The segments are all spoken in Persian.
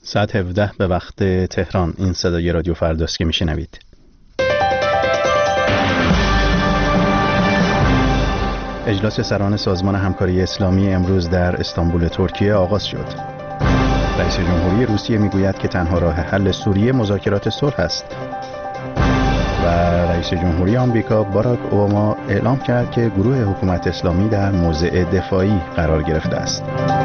ساعت 17 به وقت تهران. این صدای رادیو فرداست که میشنوید. اجلاس سران سازمان همکاری اسلامی امروز در استانبول ترکیه آغاز شد. رئیس جمهوری روسیه میگوید که تنها راه حل سوریه مذاکرات صلح است. و رئیس جمهوری آمریکا باراک اوباما اعلام کرد که گروه حکومت اسلامی در موضع دفاعی قرار گرفته است.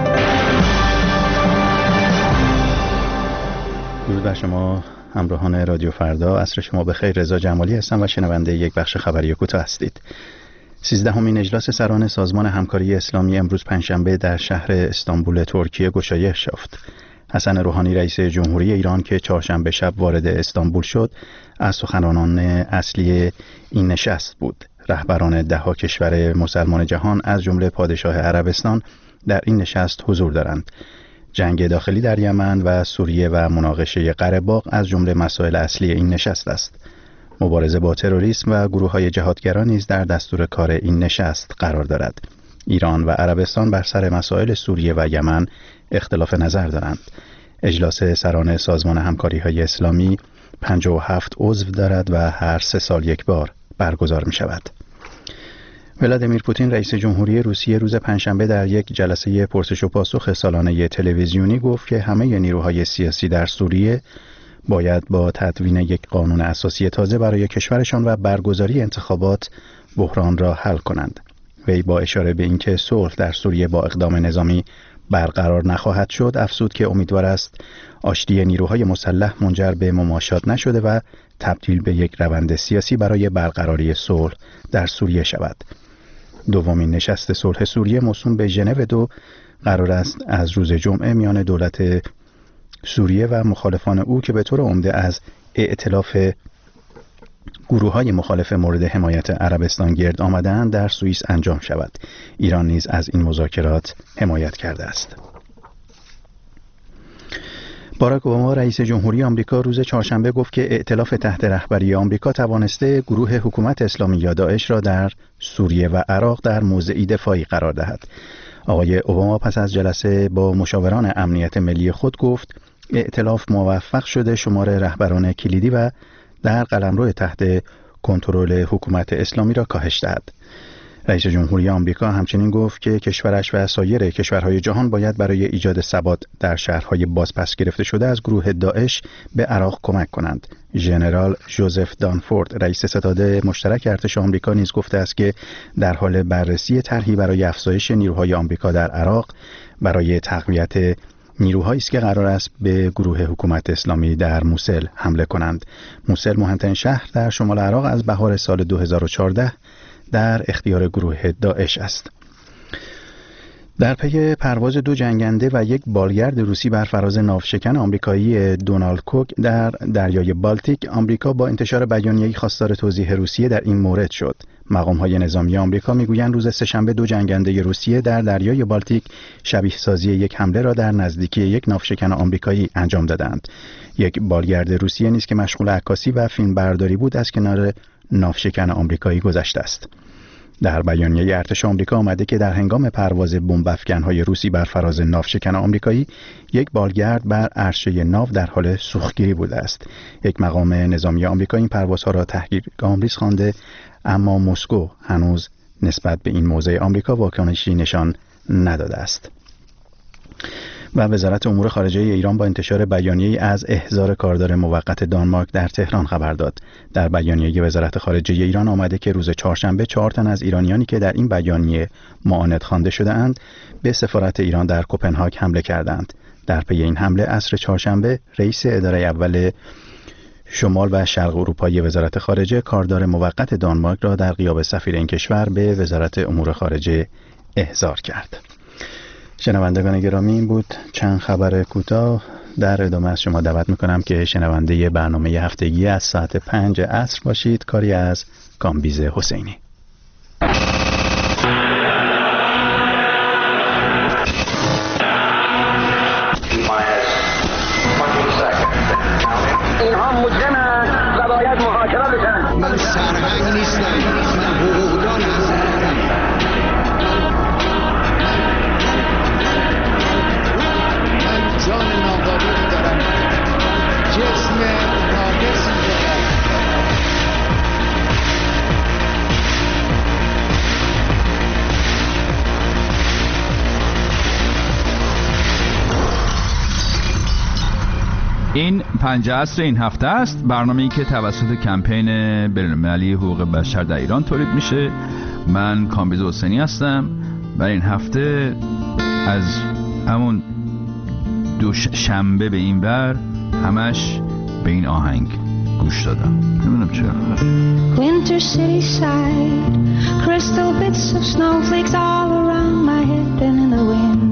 درود بر شما همراهان رادیو فردا. عصر شما بخیر. رضا جمالی هستم و شنونده یک بخش خبری کوتاه هستید. 13مین اجلاس سران سازمان همکاری اسلامی امروز پنجشنبه در شهر استانبول ترکیه گشایش یافت. حسن روحانی رئیس جمهوری ایران که چهارشنبه شب وارد استانبول شد، از سخنرانان اصلی این نشست بود. رهبران 10 کشور مسلمان جهان از جمله پادشاه عربستان در این نشست حضور دارند. جنگ داخلی در یمن و سوریه و مناقشه قره باغ از جمله مسائل اصلی این نشست است. مبارزه با تروریسم و گروه‌های جهادگرا نیز در دستور کار این نشست قرار دارد. ایران و عربستان بر سر مسائل سوریه و یمن اختلاف نظر دارند. اجلاس سران سازمان همکاری‌های اسلامی 57 عضو دارد و هر 3 سال یک بار برگزار می‌شود. ولادیمیر پوتین رئیس جمهوری روسیه روز پنجشنبه در یک جلسه پرسش و پاسخ سالانه تلویزیونی گفت که همه نیروهای سیاسی در سوریه باید با تدوین یک قانون اساسی تازه برای کشورشان و برگزاری انتخابات بحران را حل کنند. وی با اشاره به اینکه صلح در سوریه با اقدام نظامی برقرار نخواهد شد، افزود که امیدوار است آشتی نیروهای مسلح منجر به مماشات نشده و تبدیل به یک روند سیاسی برای برقراری صلح در سوریه شود. دومین نشست صلح سوریه موسوم به ژنو 2 قرار است از روز جمعه میان دولت سوریه و مخالفان او که به طور عمده از ائتلاف گروه‌های مخالف مورد حمایت عربستان گرد آمده‌اند در سوئیس انجام شود. ایران نیز از این مذاکرات حمایت کرده است. باراک اوباما رئیس جمهوری آمریکا روز چهارشنبه گفت که ائتلاف تحت رهبری آمریکا توانسته گروه حکومت اسلامی یا داعش را در سوریه و عراق در موضعی دفاعی قرار دهد. آقای اوباما پس از جلسه با مشاوران امنیت ملی خود گفت ائتلاف موفق شده شمار رهبران کلیدی و در قلمرو تحت کنترل حکومت اسلامی را کاهش دهد. رئیس جمهوری آمریکا همچنین گفت که کشورش و سایر کشورهای جهان باید برای ایجاد ثبات در شهرهای بازپس گرفته شده از گروه داعش به عراق کمک کنند. ژنرال جوزف دانفورد رئیس ستاد مشترک ارتش آمریکا نیز گفته است که در حال بررسی طرحی برای افزایش نیروهای آمریکا در عراق برای تقویت نیروهایی است که قرار است به گروه حکومت اسلامی در موسل حمله کنند. موسل مهمترین شهر در شمال عراق از بهار سال 2014 در اختیار گروه داعش است. در پی پرواز 2 جنگنده و 1 بالگرد روسی بر فراز ناوشکن آمریکایی دونالد کوک در دریای بالتیک، آمریکا با انتشار بیانیه‌ای خواستار توضیح روسیه در این مورد شد. مقام‌های نظامی آمریکا می‌گویند روز سه‌شنبه 2 جنگنده روسیه در دریای بالتیک شبیه سازی یک حمله را در نزدیکی 1 ناوشکن آمریکایی انجام دادند. 1 بالگرد روسیه نیز که مشغول عکاسی و فیلمبرداری بود از کنار ناوشکن آمریکایی گذشته است. در بیانیه ارتش آمریکا آمده که در هنگام پرواز بمب‌افکن‌های روسی بر فراز ناوشکن آمریکایی 1 بالگرد بر عرشه ناو در حال سوختگیری بوده است. 1 مقام نظامی آمریکا این پروازها را تحقیرآمیز خوانده، اما مسکو هنوز نسبت به این موضع آمریکا واکنشی نشان نداده است. و وزارت امور خارجه ایران با انتشار بیانیه‌ای از احضار کاردار موقت دانمارک در تهران خبر داد. در بیانیه وزارت خارجه ایران آمده که روز چهارشنبه 4 تن از ایرانیانی که در این بیانیه معاند خوانده شده‌اند به سفارت ایران در کپنهاگ حمله کردند. در پی این حمله عصر چهارشنبه رئیس اداره اول شمال و شرق اروپایی وزارت خارجه کاردار موقت دانمارک را در غیاب سفیر این کشور به وزارت امور خارجه احضار کرد. شنوندگان گرامی، این بود چند خبر کوتاه. در ادامه از شما دعوت میکنم که شنونده برنامه هفتگی از ساعت 5 عصر باشید. کاری از کامبیز حسینی. اینها مجرمند و باید محاکمه بشن. من سرهنگ نیستم، من حقوقدان هستم. من جان ناقابل دارم. این 5 عصر این هفته است، برنامه‌ای که توسط کمپین بین‌المللی حقوق بشر در ایران تولید میشه. من کامبیز حسینی هستم و این هفته از همون دوشنبه به این بر همش به این آهنگ گوش دادم. نمیدونم چرا. Winter city side, crystal bits of snowflakes all around my head and in the wind.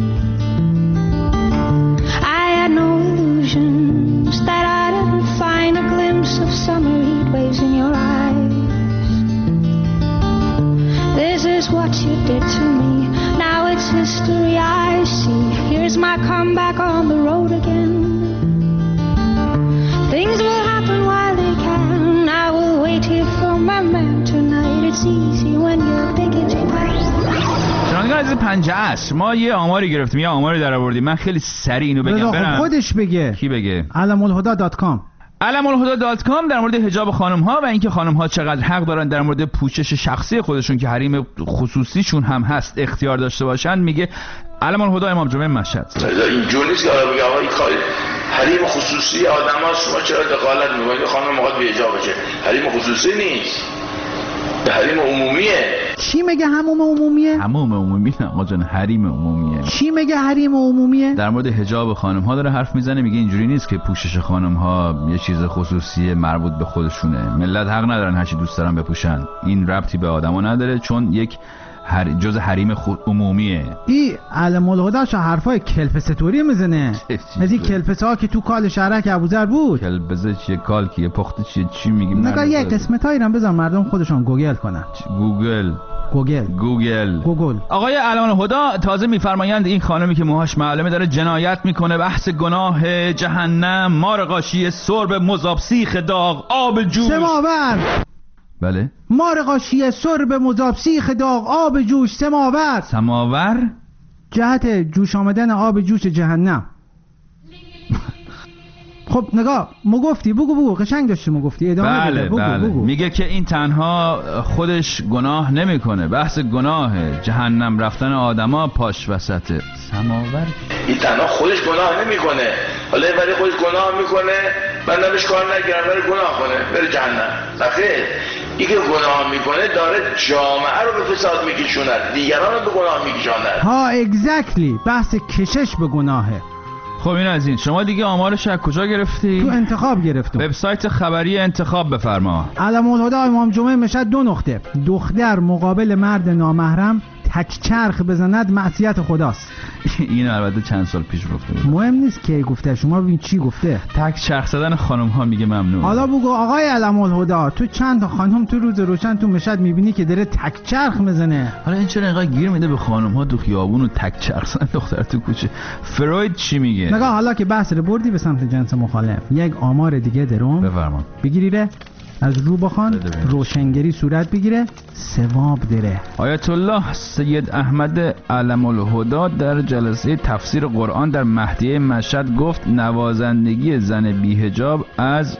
I had no illusions that I didn't find a glimpse of summer heat waves in your eyes. This is what you did to me, now it's history I see. Here's my comeback on the road again. Things will happen while they can. I will wait here for my man tonight. It's easy when you're thinking too much. شنوندگان از 5 عصر ما یه آماری گرفتیم، یه آماری در آوردیم. من خیلی سریع اینو بگم برم. خودش بگه. کی بگه؟ علم‌الهدی.com. علم‌الهدی.com در مورد حجاب خانم‌ها و اینکه خانم‌ها چقدر حق دارن در مورد پوشش شخصی خودشون که حریم خصوصیشون هم هست اختیار داشته باشن میگه. علم‌الهدی امام جمعه مشهد. اینجوری نیست که بگه آقا این کاری حریم خصوصی آدم‌ها، شما چرا دخالت می‌کنید؟ خانم موقع به حجاب بشه. حریم خصوصی نیست. حریم عمومیه. چی میگه حموم عمومیه؟ حموم عمومی نه آقا جان، حریم عمومیه. چی میگه حریم عمومیه؟ در مورد حجاب خانم‌ها داره حرف میزنه، میگه اینجوری نیست که پوشش خانم‌ها یه چیز خصوصی مربوط به خودشونه. ملت حق ندارن هر چی دوست دارن بپوشن. این ربطی به آدما نداره چون یک جز حریم عمومیه. این علم‌الهدی حرفای کلپستوری میزنه. از این کلپس‌ها که تو کال شهرک ابوذر بود. کلپسه چیه؟ کال کیه؟ پخته چیه؟ چی میگیم؟ نگاه یه قسمتایی رو بذار مردم خودشون گوگل کنن. گوگل. آقای علم‌الهدی تازه میفرمایند این خانمی که موهاش معلومه داره جنایت میکنه، بحث گناه جهنم، مار قاشی سرب مذاب سیخ داغ آب جوش. سماور. بله. مار قاشی سرب مذاب سیخ داغ آب جوش. سماور جهت جوش آمدن آب جوش جهنم. خب نگاه مگفتی بگو قشنگ داشتی مگفتی ادامه بله بگو. میگه که این تنها خودش گناه نمیکنه، بحث گناه جهنم رفتن آدما پاش وسطه. سماور این تنها خودش گناه نمیکنه، حالا ولی خودش گناه میکنه بندمش کار نگیرن بره گناه کنه بره جهنم. نخیر، این که گناه میکنه داره جامعه رو به فساد میکشوند، دیگران رو به گناه میکشاند. ها اگزکتلی، بحث کشش به گناهه. خب این از این. شما دیگه آمارش از کجا گرفتی؟ تو انتخاب گرفتم. وبسایت خبری انتخاب بفرما. علم‌الهدی امام جمعه مشهد 2 نقطه. دختر مقابل مرد نامحرم تک چرخ بزند معصیت خداست. این البته چند سال پیش گفته بود. مهم نیست کی گفته، شما ببین چی گفته. تک چرخ زدن خانم ها میگه ممنوع. حالا بگو آقای علم‌الهدی تو چند تا خانم تو روز روشن تو مشهد میبینی که داره تک چرخ میزنه؟ حالا این چرا اینقدر گیر میده به خانم ها تو خیابون و تک چرخ زدن دختر تو کوچه؟ فروید چی میگه؟ نگاه حالا که بحث رو بردی به سمت جنس مخالف، یک آمار دیگه درون بفرما. بگیریره از رو بخوان روشنگری صورت بگیره ثواب داره. آیت الله سید احمد علم‌الهدی در جلسه تفسیر قرآن در مهدیه مشهد گفت نوازندگی زن بی‌حجاب از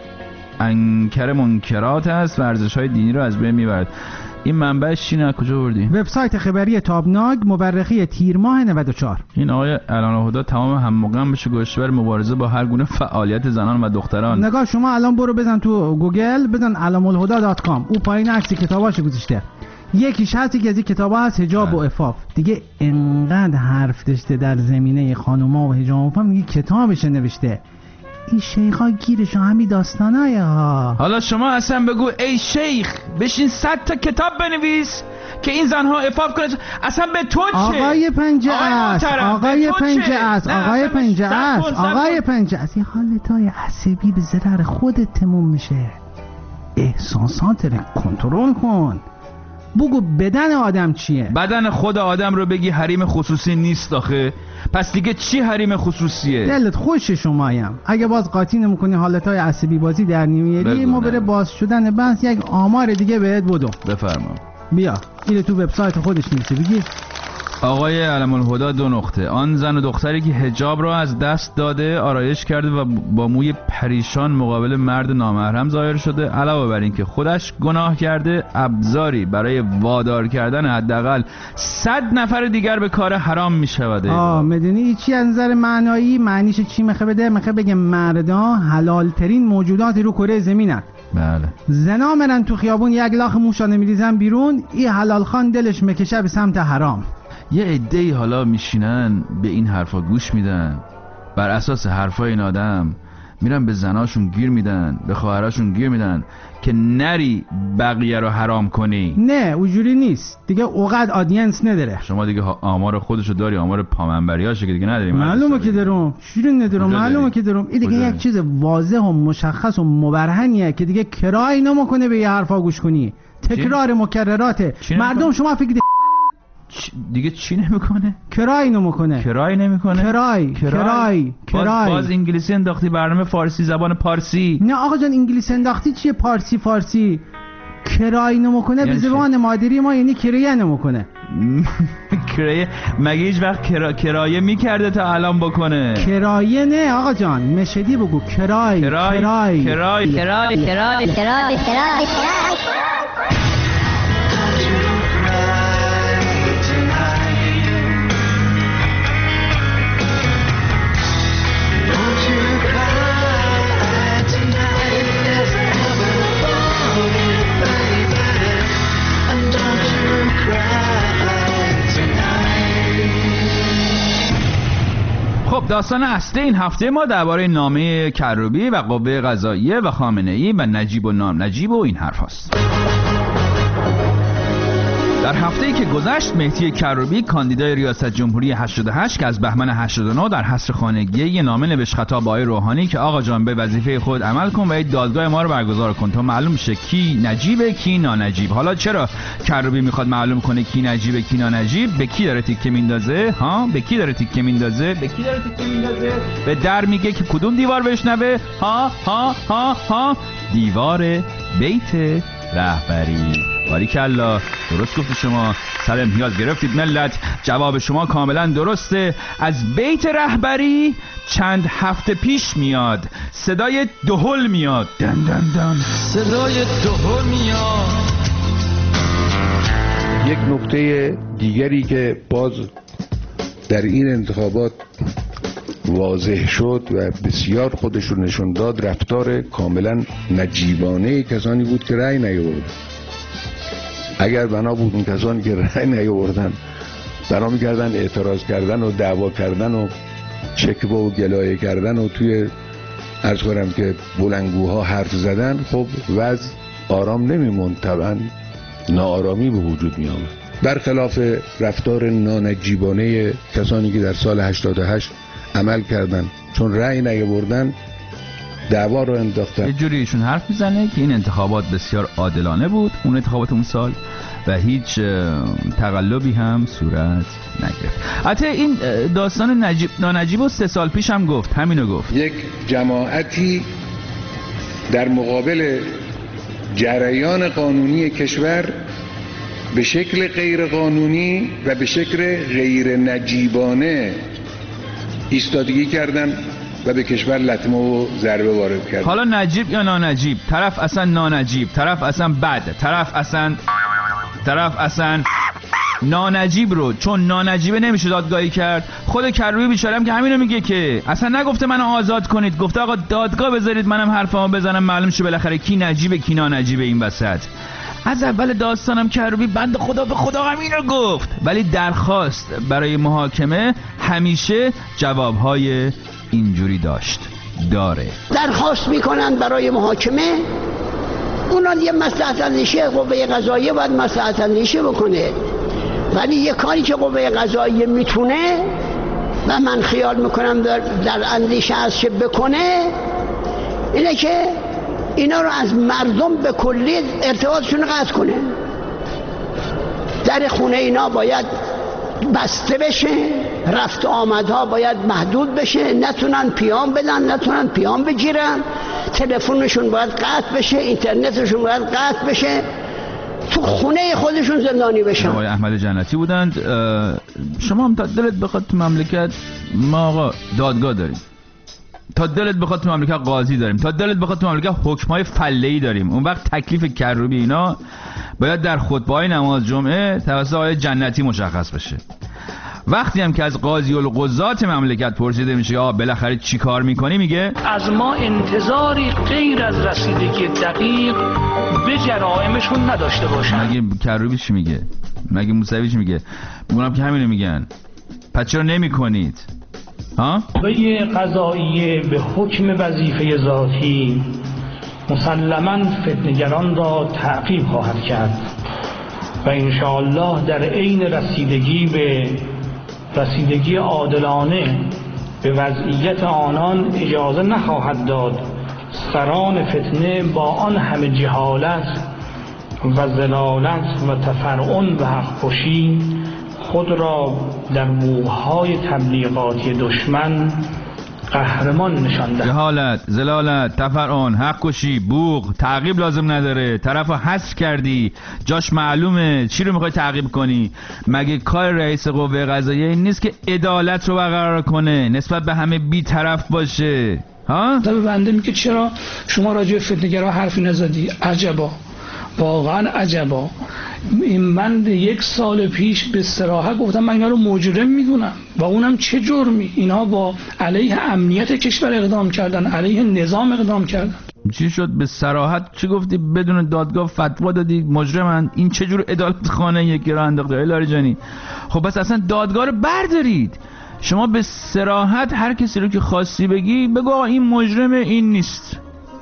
انکر منکرات است و ارزش‌های دینی رو از بین میبرد. این منبعش چیه؟ از کجا بردی؟ وبسایت خبری تابناک مورخی تیر ماه 94. این آقای علم‌الهدی تمام هم‌مقام بشه گوشه بر مبارزه با هر گونه فعالیت زنان و دختران. نگاه شما الان برو بزن تو گوگل، بزن علم‌الهدی.com. او پایین عکس کتاباش گذاشته. یکیش هستی که از این کتابا هست حجاب و عفاف. دیگه انقدر حرف داشته در زمینه خانوما و حجاب و عفاف، دیگه کتابش نوشته. این شیخا گیرشو همین داستانای ها. حالا شما اصلا بگو ای شیخ بشین 100 تا کتاب بنویس که این زنها عفاف کنه. اصلا به تو چه؟ آقای پنجه است، آقای پنجه است، آقای پنجه است، آقای پنجه است. این حالتای عصبی به ضرر خودت تموم میشه. احساسات رو کنترل کن. بگو بدن آدم چیه؟ بدن خود آدم رو بگی حریم خصوصی نیست آخه. پس دیگه چی حریم خصوصیه؟ دلت خوش شمایم. اگه باز قاطی نمی‌کنی حالتهای عصبی بازی در نمیاری، ما بره باز شدن بحث یک آمار دیگه بهت بدم. بفرما. بیا اینو تو وبسایت خودش نوشته. بگی آقای علم الهدی 2 نقطه. آن زن و دختری که حجاب را از دست داده، آرایش کرده و با موی پریشان مقابل مرد نامحرم ظاهر شده، علاوه بر این که خودش گناه کرده، ابزاری برای وادار کردن حداقل 100 نفر دیگر به کار حرام می شود. میدونی چی از نظر معنایی معنیش چی میخواد بده؟ میخواد بگه مردا حلال ترین موجودات رو کره زمینن. بله. زنا مرن تو خیابون یک لاخ موشانه میریزن بیرون، این حلال خان دلش میکشه به سمت حرام. یه عده‌ای حالا میشینن به این حرفا گوش میدن، بر اساس حرفای این آدم میرن به زناشون گیر میدن، به خواهراشون گیر میدن که نری بقیه رو حرام کنی. نه اونجوری نیست دیگه، اوقات آدینس نداره. شما دیگه آمار خودشو داری، آمار پامنبریاشه که دیگه نداری. معلومه که دارم، شیرین ندارم، معلومه که دارم. این دیگه یک چیز واضح و مشخص و مبرهنیه که دیگه کرای نمیکنه به یه حرفا گوش کنی. تکرار مکرراته. مردم شما فکر دیگه چی نمیکنه؟ کرای نمیکنه. کرای نمیکنه؟ کرای. باز انگلیسی انداختی برنامه فارسی زبان پارسی. نه آقا جان انگلیسی انداختی چیه؟ پارسی. کرای نمیکنه به زبان مادری ما یعنی کرایه نمیکنه. کرایه مگه هیچ وقت کرایه میکرده تا الان بکنه؟ کرایه نه آقا جان، مشدی بگو کرای. خب داستان اصلی این هفته ما درباره نامه کروبی و قوه قضاییه و خامنه‌ای و نجیب و نام نجیب و این حرف هست. در هفته‌ای که گذشت مهدی کروبی کاندیدای ریاست جمهوری 88 که از بهمن 89 در حصر خانگی یه نامه نوشت خطاب به آقای روحانی که آقا جان به وظیفه خود عمل کن و دادگاه ما رو برگزار کن تا معلوم شه کی نجیبه کی نانجیب. حالا چرا کروبی میخواد معلوم کنه کی نجیبه کی نانجیب؟ به کی داره تیکه میندازه؟ به کی داره تیکه میندازه؟ به در میگه که کدوم دیوار بشنوه؟ دیوار بیت رهبری. باریکالله، درست گفت شما، سر امتیاز گرفتید ملت. جواب شما کاملا درسته. از بیت رهبری چند هفته پیش میاد صدای دهل میاد، دن دن دن، صدای دهل میاد. یک نکته دیگری که باز در این انتخابات واضح شد و بسیار خودش رو نشون داد، رفتار کاملا نجیبانه کسانی بود که رأی نیاوردن. اگر بنا بود اون کسانی که رأی نیاوردن بنا می‌کردن اعتراض کردن و دعوا کردن و شکوه و گلایه کردن و توی عرض کنم که بلندگوها حرف زدن، خب وضع آرام نمیموند، طبعا ناآرامی به وجود می آمد. برخلاف رفتار نانجیبانه کسانی که در سال 88 عمل کردن، چون رأی نیاوردن دعوا رو انداختن. یه جوری ایشون حرف میزنه که این انتخابات بسیار عادلانه بود، اون انتخابات اون سال، و هیچ تقلبی هم صورت نگرفت. البته این داستان نجیب نانجیب و 3 سال پیش هم گفت، همینو گفت. یک جماعتی در مقابل جریان قانونی کشور به شکل غیر قانونی و به شکل غیر نجیبانه ایستادگی کردن و به کشور لطمه و ضربه وارد کردن. حالا نجیب یا نانجیب، طرف اصلا نانجیب، طرف اصلا بد، طرف اصلا نانجیب رو چون نانجیبه نمیشه دادگاهی کرد. خود کروبی بیچاره هم که همینو میگه که اصلا نگفته منو آزاد کنید، گفته آقا دادگاه بذارید منم حرفمو بزنم معلوم شه بالاخره کی نجیبه کی نانجیبه این وسط. از اول داستانم کروبی بنده خدا به خدا همینو گفت، ولی درخواست برای محاکمه همیشه جوابهای اینجوری داره. درخواست میکنن برای محاکمه، اونان یه مصلحت اندیشی قوه قضاییه باید مصلحت اندیشی بکنه، ولی یه کاری که قوه قضاییه میتونه و من خیال میکنم در اندیشه هست که بکنه اینه که اینا رو از مردم به کلی ارتباطشون قطع کنه. در خونه اینا باید بسته بشه، رفت آمدها باید محدود بشه، نتونن پیام بدن، نتونن پیام بگیرن، تلفنشون باید قطع بشه، اینترنتشون باید قطع بشه. تو تو خونه خودشون زندانی بشن. آقای احمد جنتی بودند. شما هم تا دلت بخواد تو مملکت ما آقا دادگاه داریم، تا دلت بخواد تو مملکت قاضی داریم، تا دلت بخواد تو مملکت حکمای فله‌ای داریم. اون وقت تکلیف کروبی اینا باید در خطبه‌های نماز جمعه توسط آقای جنتی مشخص بشه. وقتی هم که از قاضی القضات مملکت پرسیده میشه آقا بالاخره چی کار میکنی، میگه از ما انتظاری غیر از رسیدگی دقیق به جرائمشون نداشته باشن. مگه کروبی چی میگه؟ مگه موسوی چی میگه؟ اونم که همینو میگن. پس چرا نمیکنید؟ ها؟ قوه قضاییه به حکم وظیفه ذاتی مسلماً فتنه‌گران را تعقیب خواهد کرد و انشاءالله در عین رسیدگی عادلانه به وضعیت آنان اجازه نخواهد داد سران فتنه با آن همه جهالت و ضلالت و تفرعن و حق‌کشی خود را در بوهای تبلیغاتی دشمن قهرمان نشان دهد. جهالت، ضلالت، تفرعن، حق کشی، بوق، تعقیب لازم نداره. طرفو حذف کردی، جاش معلومه، چی رو میخوای تعقیب کنی؟ مگه کار رئیس قوه قضاییه این نیست که عدالت رو برقرار کنه، نسبت به همه بی‌طرف باشه؟ ها؟ به بنده میگه چرا شما راجع به فتنه‌گرا حرفی نزدی؟ عجبا، واقعا عجبا. من 1 سال پیش به صراحت گفتم من اینا رو مجرم میدونم و اونم چه جرمی. اینا با علیه امنیت کشور اقدام کردن، علیه نظام اقدام کردن. چی شد به صراحت چی گفتی؟ بدون دادگاه فتوا دادی مجرمن؟ این چه جور عدالت خانه یکی را انداخته لاریجانی؟ خب بس اصلا دادگاه رو بردارید. شما به صراحت هر کسی رو که خواستی بگی بگو این مجرمه، این نیست.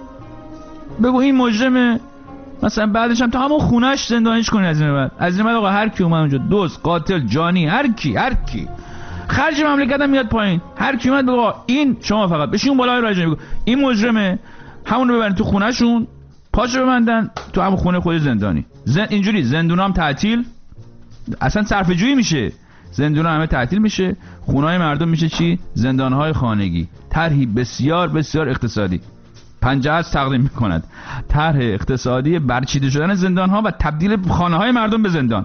بگو این مجرمه، مثلا بعدش هم تا همون خونهش زندانیش کنی. از این بعد آقا هر کی اومد اونجا دزد، قاتل، جانی، هر کی خرج مملکت هم میاد پایین. هر کی اومد بگو این، شما فقط بشین بالای راجع بگو این مجرمه، همون رو ببرن تو خونهشون، پاشو ببندن تو همون خونه خود زندانی. اینجوری زندونا هم تعطیل، اصلا صرفه جویی میشه. زندونا همه تعطیل میشه، خونه‌های مردم میشه چی؟ زندان‌های خانگی. طرحی بسیار بسیار اقتصادی 50 از تقدیم میکند. طرح اقتصادی برچیده شدن زندان‌ها و تبدیل خانه‌های مردم به زندان.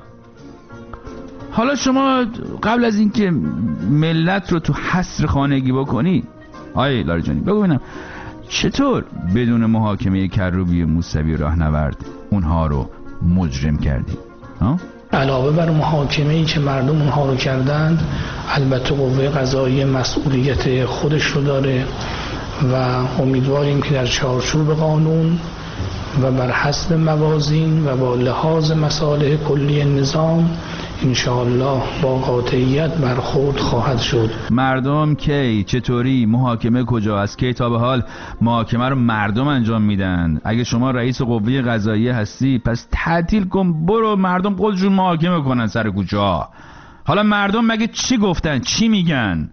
حالا شما قبل از اینکه ملت رو تو حصر خانگی بکنی، آیه لاریجانی بگو ببینم چطور بدون محاکمه کروبی موسوی راهنورد اونها رو مجرم کردی؟ علاوه بر محاکمه‌ای که مردم اونها رو کردند، البته قوه قضاییه مسئولیت خودش رو داره و امیدواریم که در چارچوب قانون و بر حسب موازین و با لحاظ مصالح کلی نظام انشاءالله با قاطعیت برخورد خواهد شد. مردم کی، چطوری، محاکمه کجا؟ از کی تا به حال محاکمه رو مردم انجام میدن؟ اگه شما رئیس قوه قضاییه هستی پس تعطیل کن، برو مردم خودشون محاکمه کنن سر کجا. حالا مردم مگه چی گفتن، چی میگن؟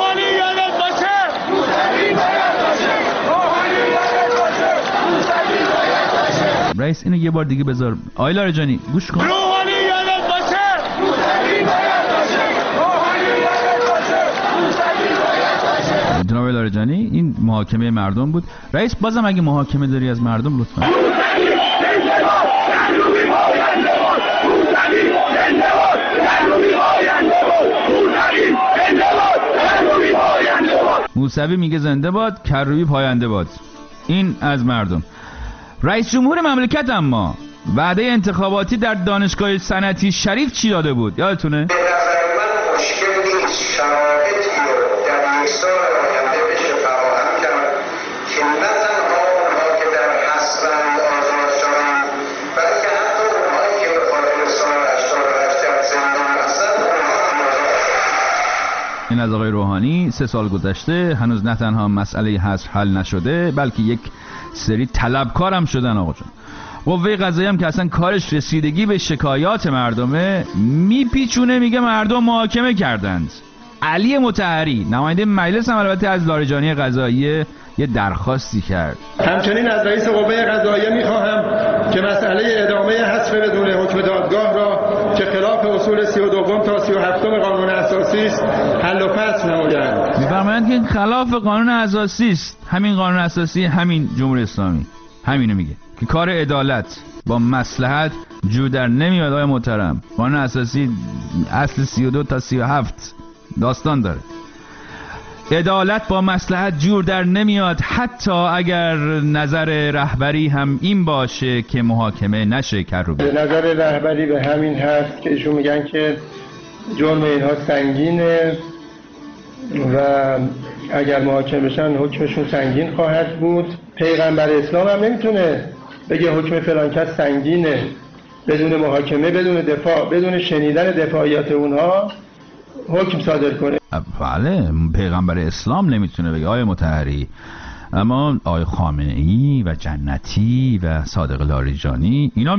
رئیس اینو یه بار دیگه بذار. آقای لاریجانی گوش کن. جناب لاریجانی این محاکمه مردم بود. رئیس بازم اگه محاکمه داری از مردم لطفا. موسوی میگه زنده باد، کروبی پاینده باد. این از مردم. رئیس جمهور مملکت اما وعده انتخاباتی در دانشگاه صنعتی شریف چی داده بود؟ یادتونه؟ این از آقای روحانی 3 سال گذشته، هنوز نه تنها مسئله حصر حل نشده بلکه یک سری طلبکار هم شدن. آقا جان قوه قضاییه هم که اصلا کارش رسیدگی به شکایات مردمه میپیچونه، میگه مردم محاکمه کردند. علی مطهری نماینده مجلس هم البته از لاریجانی قضاییه یه درخواستی کرد. همچنین از رئیس قوه قضاییه میخواهم که مسئله ادامه حذف بدون حکم دادگاه را که خلاف اصول 32 تا 37 قانون اساسی است حل و فصل نمایند. میفرمایند که خلاف قانون اساسی است. همین قانون اساسی همین جمهوری اسلامی همینو میگه که کار عدالت با مصلحت جور در نمیاد آقای محترم. قانون اساسی اصل 32 تا 37 داستان داره. عدالت با مصلحت جور در نمیاد، حتی اگر نظر رهبری هم این باشه که محاکمه نشه. کروبی نظر رهبری به همین هست که ایشون میگن که جرم اینها سنگینه و اگر محاکمه بشن حکمشون سنگین خواهد بود. پیغمبر اسلام هم نمیتونه بگه حکم فلان کس سنگینه بدون محاکمه، بدون دفاع، بدون شنیدن دفاعیات اونها حکم صادر کنه. بله، پیغمبر اسلام نمیتونه بگه آقای مطهری، اما آقای خامنه‌ای و جنتی و صادق لاریجانی اینا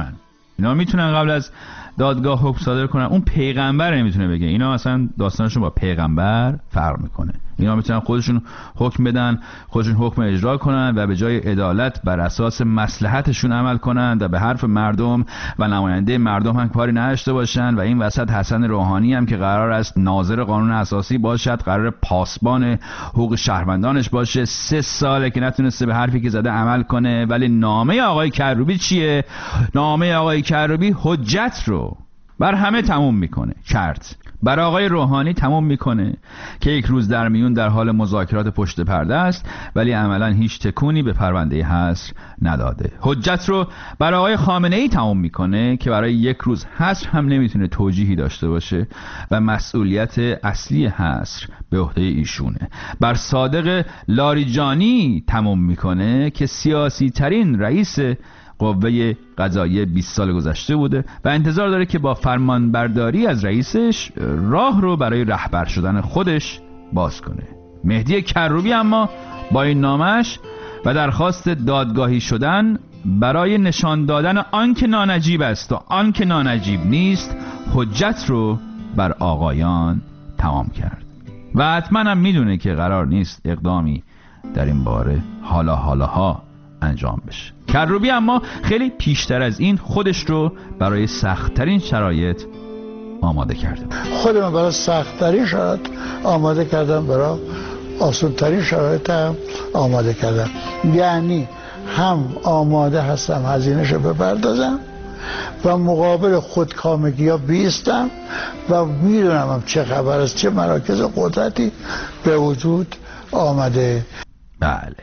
میتونن قبل از دادگاه حکم صادر کنن. اون پیغمبر نمیتونه بگه. اینا اصلا داستانشون با پیغمبر فرق میکنه. اینا میتونن خودشون حکم بدن، خودشون حکم اجرا کنن و به جای عدالت بر اساس مصلحتشون عمل کنن و به حرف مردم و نماینده مردم هم کاری نداشته باشن. و این وسط حسن روحانی هم که قرار است ناظر قانون اساسی باشد، قرار پاسبان حقوق شهروندانش باشه، 3 ساله که نتونسته به حرفی که زده عمل کنه. ولی نامه آقای کروبی چیه؟ نامه آقای کروبی حجت رو بر همه تموم میکنه. بر آقای روحانی تموم میکنه که 1 روز در میون در حال مذاکرات پشت پرده است ولی عملا هیچ تکونی به پرونده حصر نداده. حجت رو بر آقای خامنه‌ای تموم میکنه که برای 1 روز حصر هم نمیتونه توجیهی داشته باشه و مسئولیت اصلی حصر به عهده ایشونه. بر صادق لاریجانی تموم میکنه که سیاسی ترین رئیس قوه قضاییه 20 سال گذشته بوده و انتظار داره که با فرمان برداری از رئیسش راه رو برای رهبر شدن خودش باز کنه. مهدی کروبی اما با این نامش و درخواست دادگاهی شدن برای نشان دادن آنکه نانجیب است و آنکه نانجیب نیست، حجت رو بر آقایان تمام کرد و حتما هم میدونه که قرار نیست اقدامی در این باره حالاها انجام بشه. کروبی اما خیلی پیشتر از این خودش رو برای سخت‌ترین شرایط آماده کرده. خودم برای سخت‌ترین شرایط آماده کردم، برای آسان‌ترین شرایط هم آماده کردم. یعنی هم آماده هستم هزینه‌شو بپردازم و مقابل خودکامگی ها بیستم و میدونم هم چه خبر است، چه مراکز قدرتی به وجود آمده. بله،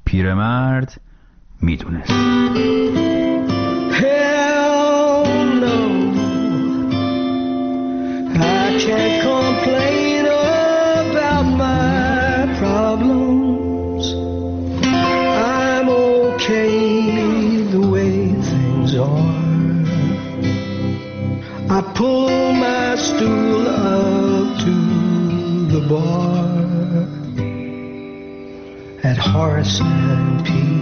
پیرمرد میدونست. Hell no, I can't complain about my problems. I'm okay the way things are. I pull my stool up to the bar at Horace and Peace.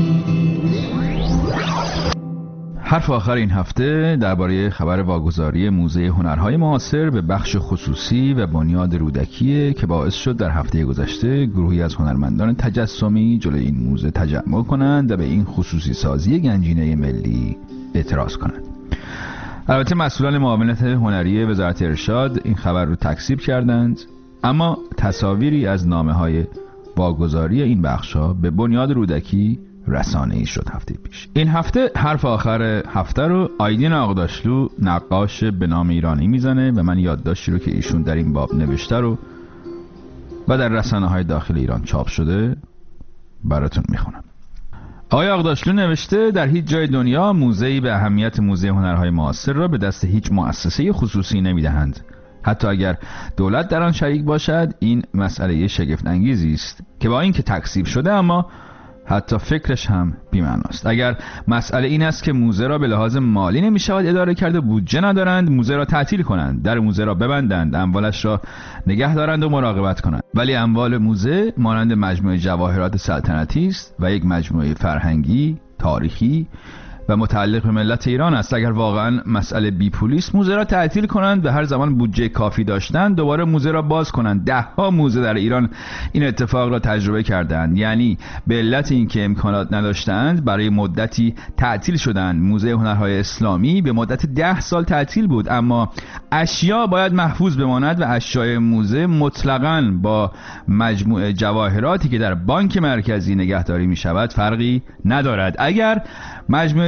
حرف آخر این هفته درباره خبر واگذاری موزه هنرهای معاصر به بخش خصوصی و بنیاد رودکیه که باعث شد در هفته گذشته گروهی از هنرمندان تجسمی جلوی این موزه تجمع کنند و به این خصوصی سازی گنجینه ملی اعتراض کنند. البته مسئولان معاونت هنری وزارت ارشاد این خبر رو تکذیب کردند، اما تصاویری از نامه‌های واگذاری این بخش‌ها به بنیاد رودکی رسانه‌ای شد هفته پیش. این هفته حرف آخر هفته رو آیدین آقداشلو، نقاش به نام ایرانی میزنه و من یادداشتی رو که ایشون در این باب نوشته رو و در رسانه‌های داخل ایران چاپ شده براتون میخونم. آقای آقداشلو نوشته در هیچ جای دنیا موزه‌ای به اهمیت موزه هنرهای معاصر را به دست هیچ مؤسسه خصوصی نمیدهند. حتی اگر دولت در آن شریک باشد، این مسئله شگفت انگیزی است که با اینکه تکذیب شده اما حتی فکرش هم بی‌معناست. اگر مسئله این است که موزه را به لحاظ مالی نمی‌شود اداره کرد و بودجه ندارند، موزه را تعطیل کنند، در موزه را ببندند، اموالش را نگه دارند و مراقبت کنند. ولی اموال موزه مانند مجموعه جواهرات سلطنتی است و یک مجموعه فرهنگی، تاریخی و متعلق به ملت ایران است. اگر واقعا مسئله بی پولیس، موزه را تعطیل کنند و هر زمان بودجه کافی داشتند دوباره موزه را باز کنند. 10 موزه در ایران این اتفاق را تجربه کردند، یعنی به علت اینکه امکانات نداشتند برای مدتی تعطیل شدند. موزه هنرهای اسلامی به مدت 10 سال تعطیل بود، اما اشیا باید محفوظ بماند و اشیاء موزه مطلقاً با مجموعه جواهراتی که در بانک مرکزی نگهداری می شود فرقی ندارد. اگر مجموعه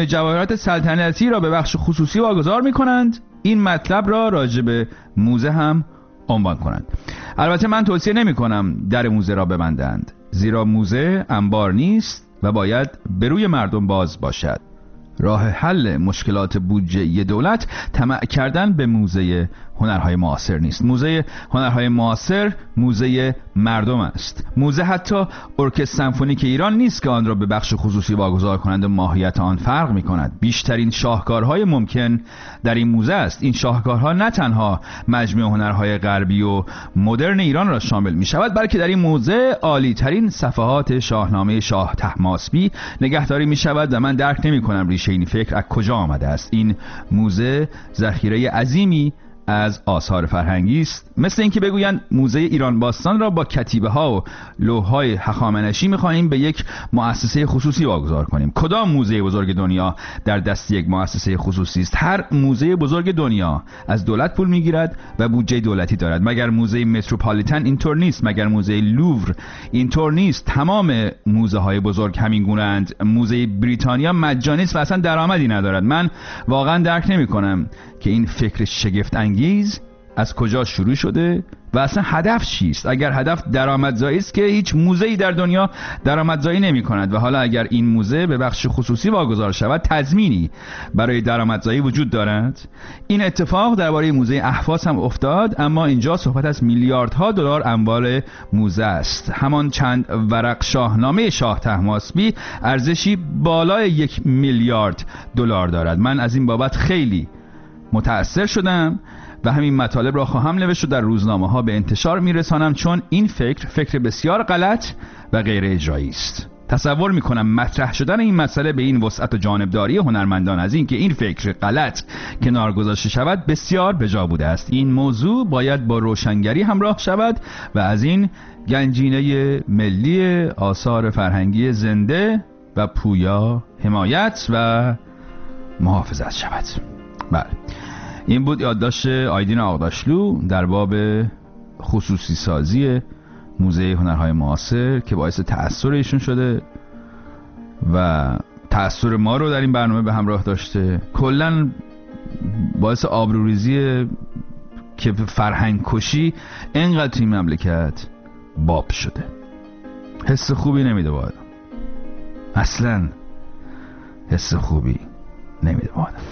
جواهرات سلطنتی را به بخش خصوصی واگذار می‌کنند، این مطلب را راجع به موزه هم عنوان کنند. البته من توصیه نمی‌کنم در موزه را ببندند، زیرا موزه انبار نیست و باید به روی مردم باز باشد. راه حل مشکلات بودجه‌ای دولت طمع کردن به موزه هنرهای معاصر نیست. موزه هنرهای معاصر موزه مردم است. موزه حتی ارکستر سمفونیک ایران نیست که آن را به بخش خصوصی واگذار کنند و ماهیت آن فرق می‌کند. بیشترین شاهکارهای ممکن در این موزه است. این شاهکارها نه تنها مجموعه هنرهای غربی و مدرن ایران را شامل می‌شود، بلکه در این موزه عالی‌ترین صفحات شاهنامه شاه طهماسبی نگهداری می‌شود و من درک نمی‌کنم ریشه این فکر از کجا آمده است. این موزه ذخیره عظیمی از آثار فرهنگی است. مثل اینکه بگویند موزه ایران باستان را با کتیبه ها و لوح‌های هخامنشی می‌خواهیم به یک مؤسسه خصوصی واگذار کنیم. کدام موزه بزرگ دنیا در دست یک مؤسسه خصوصی است؟ هر موزه بزرگ دنیا از دولت پول می‌گیرد و بودجه دولتی دارد. مگر موزه متروپولیتن اینطور نیست؟ مگر موزه لوور اینطور نیست؟ تمام موزه‌های بزرگ همین گونه‌اند. موزه بریتانیا مجانی است و اصلا درآمدی ندارد. من واقعا درک نمی‌کنم که این فکر شگفت انگیز از کجا شروع شده و اصلا هدف چیست؟ اگر هدف درآمدزایی است که هیچ موزه‌ای در دنیا درآمدزایی نمی‌کند و حالا اگر این موزه به بخش خصوصی واگذار شود تضمینی برای درآمدزایی وجود دارد. این اتفاق درباره موزه اهواز هم افتاد، اما اینجا صحبت از میلیاردها دلار اموال موزه است. همان چند ورق شاهنامه شاه طهماسبی ارزشی بالای 1 میلیارد دلار دارد. من از این بابت خیلی متأثر شدم و همین مطالب را خواهم نوشت و در روزنامه ها به انتشار میرسانم، چون این فکر بسیار غلط و غیر اجرایی است. تصور میکنم مطرح شدن این مسئله به این وسعت و جانبداری هنرمندان از این که این فکر غلط کنار گذاشته شود بسیار بجا بوده است. این موضوع باید با روشنگری همراه شود و از این گنجینه ملی آثار فرهنگی زنده و پویا حمایت و محافظت شود. بله، این بود یادداشت آیدین آغداشلو در باب خصوصی سازی موزه هنرهای معاصر که باعث تأثیر ایشون شده و تأثیر ما رو در این برنامه به همراه داشته. کلاً باعث آبروریزی که فرهنگ کشی اینقدر توی مملکت باب شده. حس خوبی نمیده با آدم، اصلاً حس خوبی نمیده با آدم.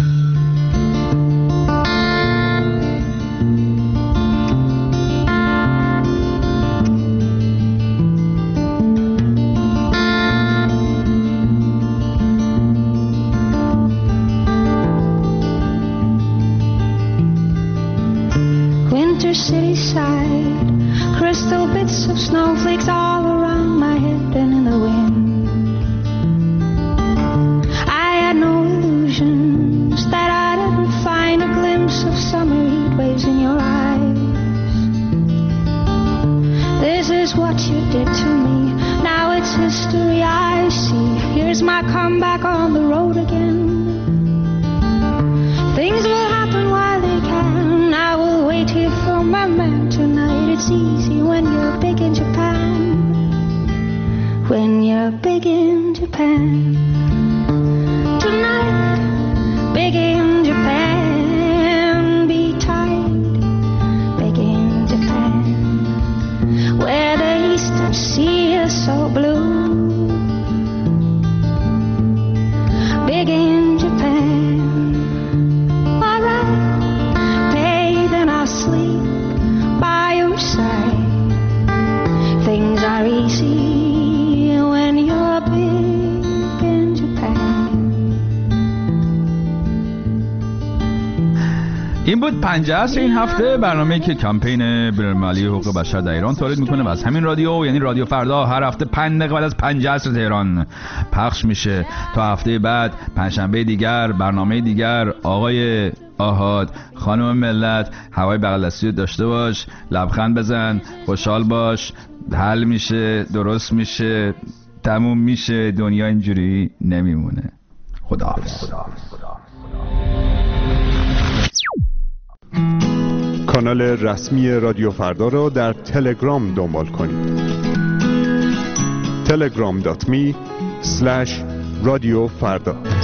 Winter city side, crystal bits of snowflakes all around my head and in the wind. I had no illusions that I'd ever find a glimpse of summer heat waves in your eyes. This is what you did to me, now it's history I see. Here's my comeback on the road again. Things will happen while they can, I will wait here for my man tonight. It's easy when you're big in Japan, when you're big in Japan. Tonight, big in Japan, be tight, big in Japan, where the eastern sea is so blue. Big in Japan, alright, bathe and I'll sleep by your side. Things are easy when you're big in Japan. این بود 50 عصر این هفته، برنامه‌ای که کمپین بین‌المللی حقوق بشر در ایران تولید میکنه و از همین رادیو، یعنی رادیو فردا، هر هفته 5 دقیقه بعد از 50 عصر تهران پخش میشه. تا هفته بعد، پنجشنبه دیگر، برنامه دیگر. آقای آهاد، خانم ملت، هوای بغل دستی داشته باش، لبخند بزن، خوشحال باش، حل میشه، درست میشه، تموم میشه، دنیا اینجوری نمیمونه. خداحافظ. کانال رسمی رادیو فردا را در تلگرام دنبال کنید. telegram.me/رادیو فردا